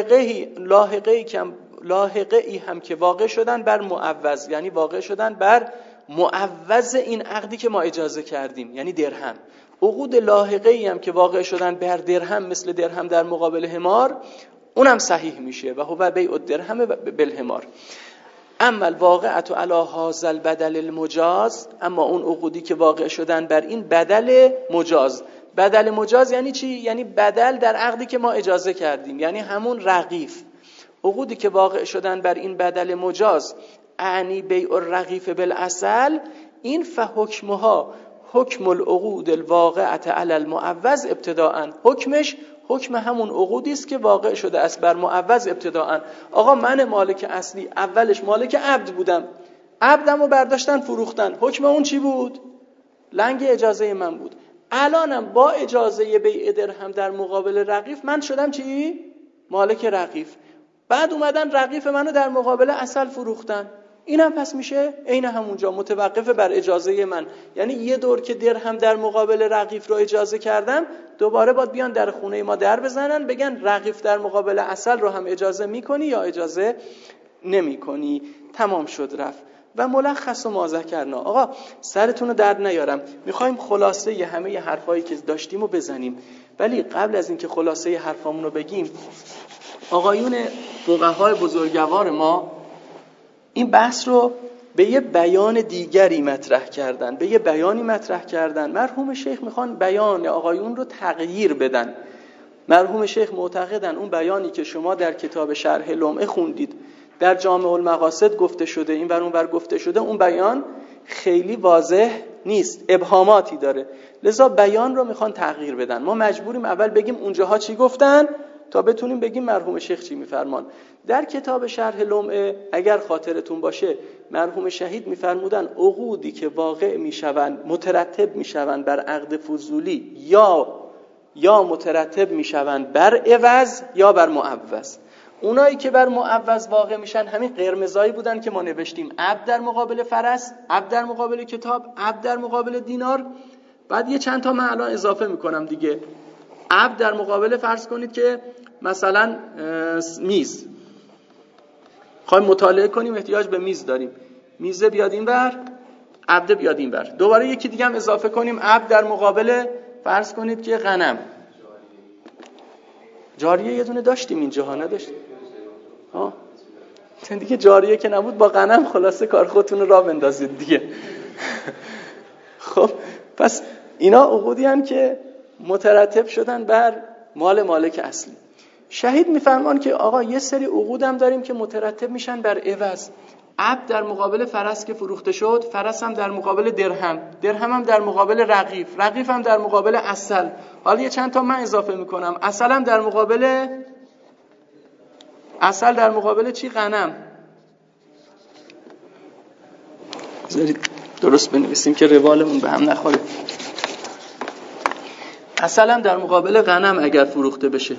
لاحقه هم که واقع شدن بر معوض، یعنی واقع شدن بر معوض این عقدی که ما اجازه کردیم، یعنی درهم. عقود لاحقه هم که واقع شدن بر درهم، مثل درهم در مقابل حمار، اونم صحیح میشه و هو بیع الدرهم بالحمار. اما الواقعه علی هذا البدل المجاز، اما اون عقودی که واقع شدن بر این بدل مجاز. بدل مجاز یعنی چی؟ یعنی بدل در عقدی که ما اجازه کردیم، یعنی همون رقیف. عقودی که واقع شدن بر این بدل مجاز، اعنی بیع الرقیف بالاصل، این فحکمها حکم العقود الواقعه علی المعوض ابتداءً، حکمش حکم همون عقودی است که واقع شده است بر معوض ابتداءً. آقا من مالک اصلی اولش مالک عبد بودم، عبدمو برداشتن فروختن، حکم اون چی بود؟ لنگ اجازه من بود. الانم با اجازه بیع درهم در مقابل رقیف من شدم چی؟ مالک رقیف. بعد اومدن رقیف منو در مقابل اصل فروختن، اینم پس میشه عین همونجا متوقف بر اجازه من. یعنی یه دور که درهم در مقابل رغیف رو اجازه کردم، دوباره باید بیان در خونه ما در بزنن بگن رغیف در مقابل عسل رو هم اجازه میکنی یا اجازه نمیکنی. تمام شد رفت. و ملخص ما ذکرنا. آقا سرتون رو درد نیارم، میخوایم خلاصه ی همه ی حرفایی که داشتیم رو بزنیم، ولی قبل از اینکه خلاصه ی حرفامون رو بگیم، آقایون فقهای بزرگوار ما این بحث رو به یه بیان دیگری مطرح کردن، به یه بیانی مطرح کردن. مرحوم شیخ میخوان بیان آقایون رو تغییر بدن. مرحوم شیخ معتقدن اون بیانی که شما در کتاب شرح لمعه خوندید، در جامع المقاصد گفته شده، این ور اون ور گفته شده، اون بیان خیلی واضح نیست، ابهاماتی داره، لذا بیان رو میخوان تغییر بدن. ما مجبوریم اول بگیم اونجاها چی گفتن تا بتونیم بگیم مرحوم شیخ چی میفرمان. در کتاب شرح لمعه اگر خاطرتون باشه، مرحوم شهید میفرمودن عقودی که واقع میشوند، مترتب میشوند بر عقد فضولی یا مترتب میشوند بر عوض یا بر معوض. اونایی که بر معوض واقع میشن همین قرمزایی بودن که ما نوشتیم، عبد در مقابل فرس، عبد در مقابل کتاب، عبد در مقابل دینار. بعد یه چند تا من الان اضافه میکنم دیگه. عبد در مقابل، فرض کنید که مثلا میز خواهیم مطالعه کنیم، احتیاج به میز داریم، میزه بیاد این ور، عبد بیاد این ور. دوباره یکی دیگه هم اضافه کنیم، عبد در مقابل فرض کنید که غنم. جاریه یه دونه داشتیم اینجاها، نداشتیم؟ دیگه جاریه که نبود، با غنم خلاصه کار خودتون رو راه بندازید دیگه. خب پس اینا عقودی هم که مترتب شدن بر مال مالک اصلی. شهید میفرمان که آقا یه سری عقود هم داریم که مترتب میشن بر عوض. عبد در مقابل فرس که فروخته شد، فرس هم در مقابل درهم، درهم هم در مقابل رغیف، رغیف هم در مقابل عسل. حالا یه چند تا من اضافه میکنم، عسل هم در مقابل چی؟ غنم. بذارید درست بنویسیم که روالمون به هم نخوره. عسل هم در مقابل غنم اگر فروخته بشه،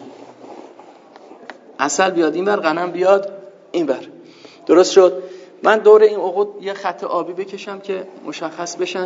عسل بیاد این ور، غنم بیاد این ور. درست شد؟ من دور این عقود یه خط آبی بکشم که مشخص بشن.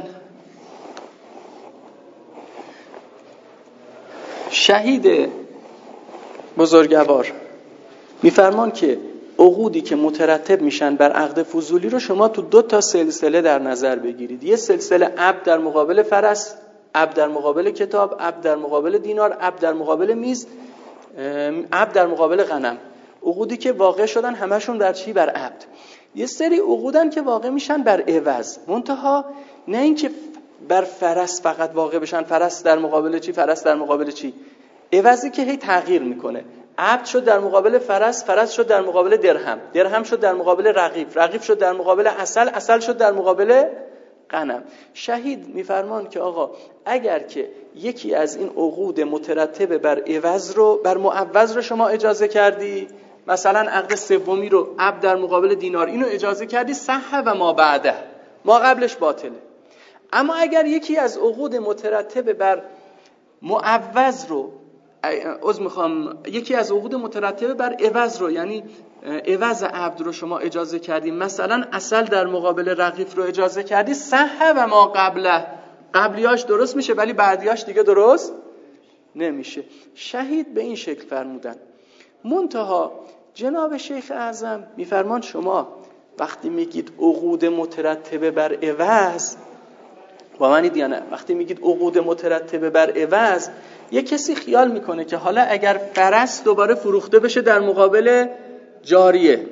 شهید بزرگوار میفرمان که عقودی که مترتب میشن بر عقد فضولی رو شما تو 2 تا سلسله در نظر بگیرید. یه سلسله عبد در مقابل فرس، عبد در مقابل کتاب، عبد در مقابل دینار، عبد در مقابل میز، عبد در مقابل غنم. عقودی که واقع شدن همشون بر چی؟ بر عبد. یه سری عقودن که واقع میشن بر عوض، منتها نه اینکه بر فرس فقط واقع بشن، فرس در مقابل چی، فرس در مقابل چی، عوضی که هی تغییر میکنه. عبد شد در مقابل فرس، فرس شد در مقابل درهم، درهم شد در مقابل رغیف، رغیف شد در مقابل عسل، عسل شد در مقابل غنم. شهید میفرمان که آقا اگر که یکی از این عقود مترتب بر عوض رو، بر معوض رو شما اجازه کردی، مثلا عقد سومی رو عبد در مقابل دینار اینو اجازه کردی، صح و ما بعده، ما قبلش باطله. اما اگر یکی از عقود مترتب بر معوض رو یکی از عقود مترتب بر عوض رو، یعنی عوض عبد رو شما اجازه کردی، مثلا عسل در مقابل رغیف رو اجازه کردی، صح و ما قبله، قبلیاش درست میشه ولی بعدیاش دیگه درست نمیشه. شهید به این شکل فرمودن. منتها جناب شیخ اعظم میفرمان شما وقتی میگید عقود مترتب بر عوض، با منید یا نه؟ وقتی میگید عقود مترتب بر عوض، یه کسی خیال میکنه که حالا اگر فرس دوباره فروخته بشه در مقابل جاریه،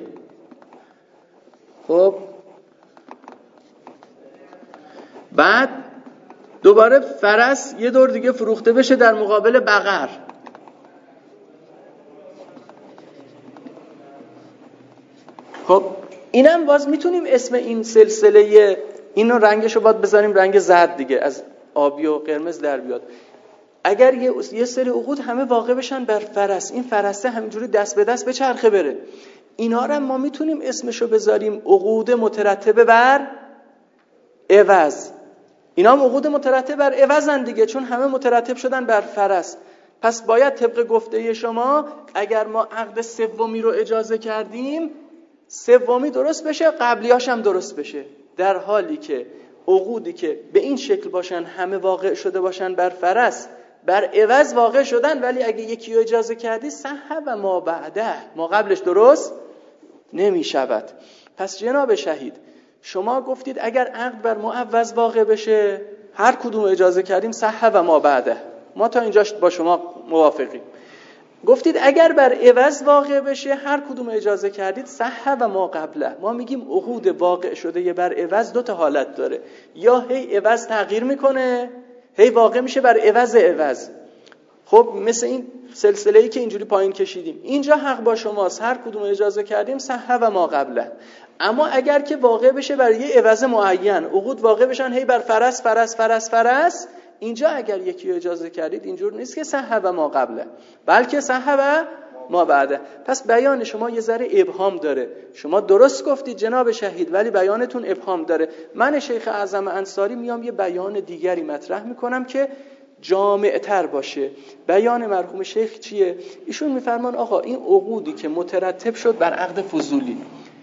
خب بعد دوباره فرس یه دور دیگه فروخته بشه در مقابل بقر، خب اینم باز میتونیم اسم این سلسله اینو رنگشو باید بذاریم رنگ زرد دیگه، از آبی و قرمز در بیاد. اگر یه سری عقود همه واقع بشن بر فرس، این فرسه همینجوری دست به دست به چرخه بره، اینا رو ما میتونیم اسمشو بذاریم عقود مترتب بر عوض. اینا هم عقود مترتب بر عوضن دیگه، چون همه مترتب شدن بر فرس. پس باید طبق گفته شما اگر ما عقد سومی رو اجازه کردیم، سومی درست بشه، قبلیاش هم درست بشه. در حالی که عقودی که به این شکل باشن، همه واقع شده باشن بر فرض، بر عوض واقع شدن، ولی اگه یکی رو اجازه کردی صح و ما بعده، ما قبلش درست نمی شود. پس جناب شهید شما گفتید اگر عقد بر معوض واقع بشه هر کدوم اجازه کردیم صح و ما بعده، ما تا اینجاش با شما موافقیم. گفتید اگر بر عوض واقع بشه هر کدوم اجازه کردید صح و ما قبله. ما میگیم عقود واقع شده یه بر عوض دو تا حالت داره، یا هی عوض تغییر میکنه، هی واقع میشه بر عوض عوض. خب مثل این سلسله‌ای که اینجوری پایین کشیدیم، اینجا حق با شماست، هر کدوم اجازه کردیم صح و ما قبله. اما اگر که واقع بشه بر یه عوض معین، عقود واقع بشن هی بر فرض فرض فرض فرض، اینجا اگر یکی اجازه کردید اینجور نیست که صح و ما قبله، بلکه صح و ما بعده. پس بیان شما یه ذره ابهام داره. شما درست گفتید جناب شهید، ولی بیانتون ابهام داره. من شیخ اعظم انصاری میام یه بیان دیگری مطرح میکنم که جامع‌تر باشه. بیان مرحوم شیخ چیه؟ ایشون میفرمان آقا این عقودی که مترتب شد بر عقد فضولی،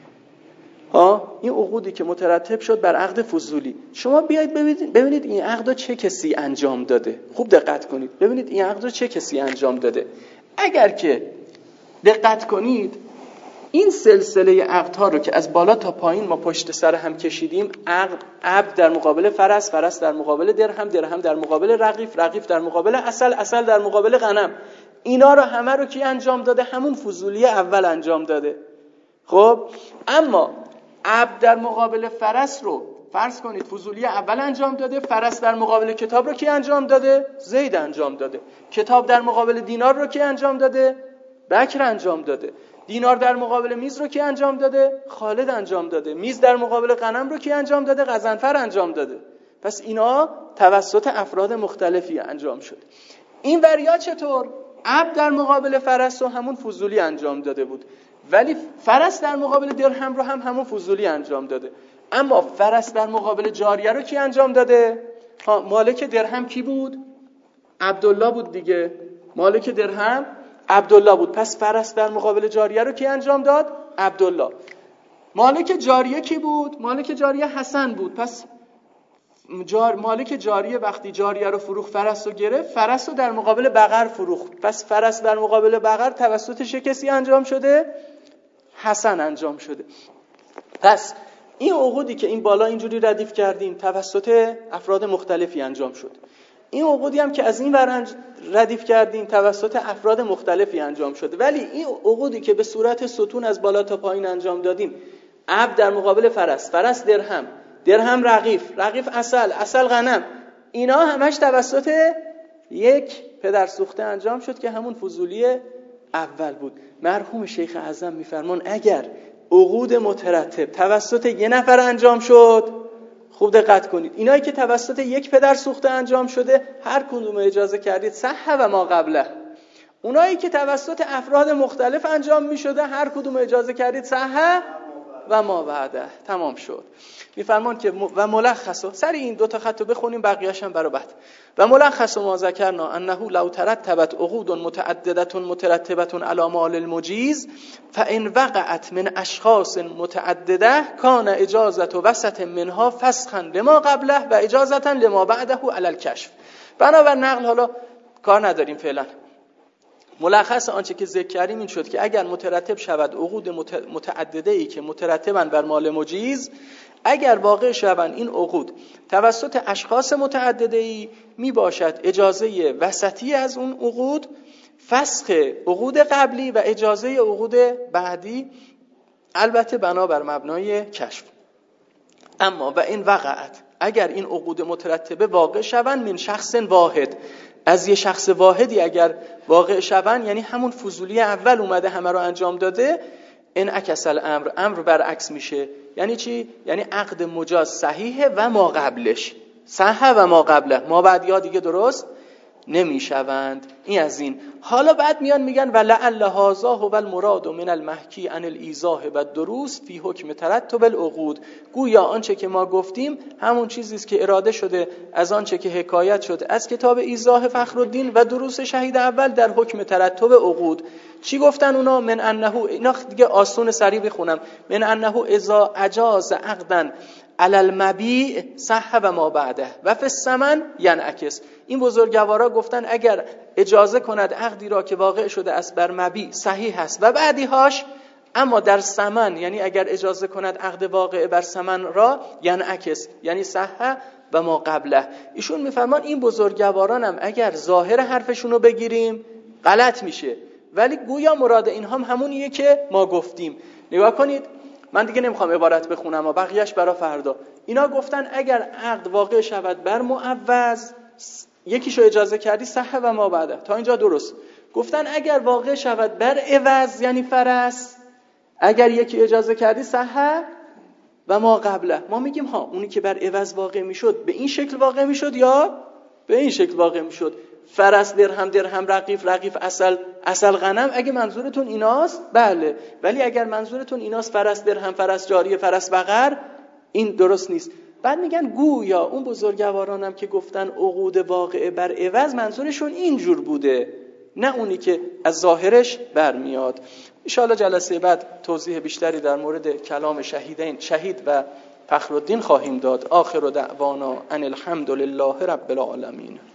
این عقودی که مترتب شد بر عقد فضولی، شما بیایید ببینید این عقد چه کسی انجام داده. خوب دقت کنید ببینید این عقد چه کسی انجام داده. اگر که دقت کنید این سلسله عقدها رو که از بالا تا پایین ما پشت سر هم کشیدیم، عبد در مقابل فرس، فرس در مقابل درهم، درهم در مقابل رغیف، رغیف در مقابل عسل، عسل در مقابل غنم، اینا رو همه رو کی انجام داده؟ همون فضولی اول انجام داده. خب اما عبد در مقابل فرس رو فرض کنید فضولی اول انجام داده، فرس در مقابل کتاب رو کی انجام داده؟ زید انجام داده. کتاب در مقابل دینار رو کی انجام داده؟ بکر انجام داده. دینار در مقابل میز رو کی انجام داده؟ خالد انجام داده. میز در مقابل غنم رو کی انجام داده؟ غضنفر انجام داده. پس اینا توسط افراد مختلفی انجام شده. این وریا چطور؟ عبد در مقابل فرس رو همون فضولی انجام داده بود، ولی فرس در مقابل درهم رو همون فضولی انجام داده. اما فرس در مقابل جاریه رو کی انجام داده؟ مالک درهم کی بود؟ عبدالله بود دیگه. مالک درهم عبدالله بود. پس فرس در مقابل جاریه رو کی انجام داد؟ عبدالله. مالک جاریه کی بود؟ مالک جاریه حسن بود. پس مالک جاریه وقتی جاریه رو فروخت، فرس رو گرفت، فرس رو در مقابل بقر فروخت. پس فرس در مقابل بقر توسط چه کسی انجام شده؟ حسن انجام شده. پس این عقودی که این بالا اینجوری ردیف کردیم توسط افراد مختلفی انجام شد. این عقودی هم که از این ور ردیف کردیم توسط افراد مختلفی انجام شده. ولی این عقودی که به صورت ستون از بالا تا پایین انجام دادیم، عبد در مقابل فرس، فرس درهم، درهم رغیف، رغیف عسل، عسل غنم، اینا همش توسط یک پدر سوخته انجام شد که همون فضولی اول بود. مرحوم شیخ اعظم میفرمان اگر عقود مترتب توسط یه نفر انجام شد، خوب دقت کنید، اینایی که توسط یک پدر سوخته انجام شده هر کدوم اجازه کردید صح و ما قبله. اونایی که توسط افراد مختلف انجام می شده هر کدوم اجازه کردید صح و ما بعده. تمام شد. میفرمان که و ملخص، سر این دو تا خط رو بخونیم بقیه‌اش هم برای بعد. و ملخص ما ذکرنا انه لو ترتبت عقود متعدده مترتبه علی مال المجیز فان وقعت من اشخاص متعدده کان اجازه وسط منها فسخا لما قبله و اجازه لما بعده علی الکشف. بنابر نقل حالا کار نداریم فعلا. ملخص آنچه که ذکر کردیم این شد که اگر مترتب شود عقود متعدده‌ای که مترتبن بر مال مجیز، اگر واقع شوند این عقود توسط اشخاص متعدده‌ای می باشد اجازه وسطی از اون عقود فسخ عقود قبلی و اجازه عقود بعدی، البته بنابر مبنای کشف. اما و این وقعت، اگر این عقود مترتبه واقع شوند من شخص واحد، از یه شخص واحدی اگر واقع شوند، یعنی همون فضولی اول اومده همه رو انجام داده، این اکسل امر برعکس میشه. یعنی چی؟ یعنی عقد مجاز صحیحه و ما قبلش صحه و ما قبله، ما بعدی ها دیگه درست نمیشوند. این از این. حالا بعد میان میگن ولعل هذا هو المراد من المحکی عن الایضاح و الدروس فی حکم ترتب العقود. گویا آنچه که ما گفتیم همون چیزی است که اراده شده از آنچه که حکایت شده از کتاب ایضاح فخرالدین و دروس شهید اول در حکم ترتب عقود. چی گفتن اونا؟ من انه، اینا دیگه آسون سریع بخونم، من انه اذا اجاز عقدا علی المبیع صح و ما بعده و فی الثمن ینعکس. این بزرگوارا گفتن اگر اجازه کند عقدی را که واقع شده است بر مبیع صحیح است و بعدیهاش، اما در ثمن یعنی اگر اجازه کند عقد واقع بر ثمن را ینعکس یعنی صح و ما قبله. ایشون میفرمان این بزرگواران هم اگر ظاهر حرفشون رو بگیریم غلط میشه، ولی گویا مراد این هم همونیه که ما گفتیم. نگاه کنید، من دیگه نمیخوام عبارت بخونم و بقیهش برای فردا. اینا گفتن اگر عقد واقع شود بر معوض، یکیشو اجازه کردی صح و ما بعده، تا اینجا درست. گفتن اگر واقع شود بر عوض یعنی فرس، اگر یکی اجازه کردی صح و ما قبله. ما میگیم ها اونی که بر عوض واقع میشد به این شکل واقع میشد یا به این شکل واقع میشد. فرس درهم رقیف اصل غنم، اگه منظورتون ایناست بله، ولی اگر منظورتون ایناست فرس درهم، فرس جاریه، فرس بقر، این درست نیست. بعد میگن گویا اون بزرگوارانم که گفتن عقود واقعه بر عوض منظورشون اینجور بوده، نه اونی که از ظاهرش برمیاد. ان شاءالله جلسه بعد توضیح بیشتری در مورد کلام شهیدین، شهید و فخرالدین خواهیم داد. آخر دعوانا ان الحمد لله رب العالمین.